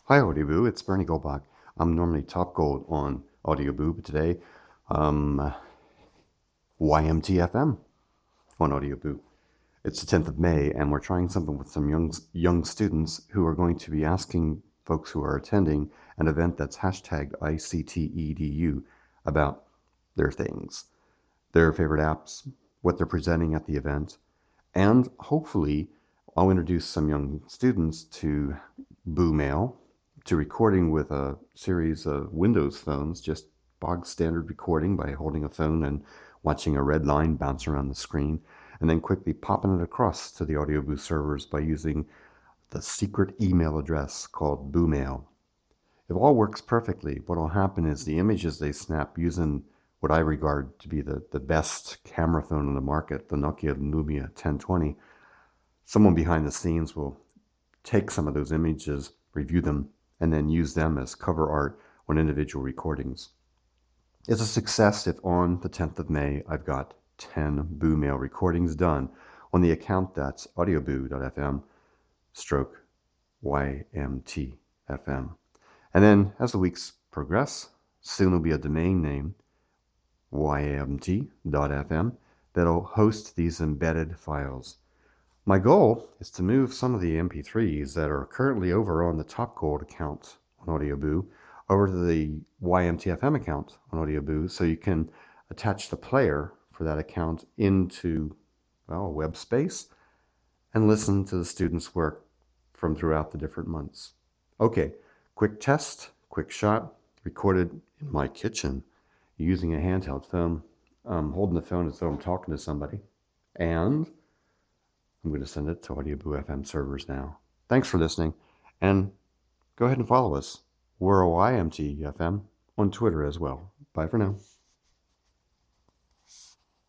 Hi, Audioboo. It's Bernie Goldbach. I'm normally top gold on Audioboo, but today, um, YMTFM on Audioboo. It's the 10th of May, and we're trying something with some young students who are going to be asking folks who are attending an event that's hashtag ICTEDU about their things, their favorite apps, what they're presenting at the event, and hopefully I'll introduce some young students to BooMail, to recording with a series of Windows phones, just bog standard recording by holding a phone and watching a red line bounce around the screen, and then quickly popping it across to the AudioBoo servers by using the secret email address called BooMail. If all works perfectly, what will happen is the images they snap using what I regard to be the best camera phone on the market, the Nokia Lumia 1020, someone behind the scenes will take some of those images, review them, and then use them as cover art on individual recordings. It's a success if on the 10th of May I've got 10 BooMail recordings done on the account that's audioboo.fm stroke YMTFM. And then as the weeks progress, soon there'll be a domain name, YMT.fm, that'll host these embedded files. My goal is to move some of the MP3s that are currently over on the Top Gold account on Audioboo over to the YMTFM account on Audioboo so you can attach the player for that account into, well, a web space and listen to the students' work from throughout the different months. Okay, quick test, quick shot, recorded in my kitchen using a handheld phone. I'm holding the phone as though I'm talking to somebody. And I'm going to send it to Audioboo FM servers now. Thanks for listening, and go ahead and follow us. We're YMT FM on Twitter as well. Bye for now.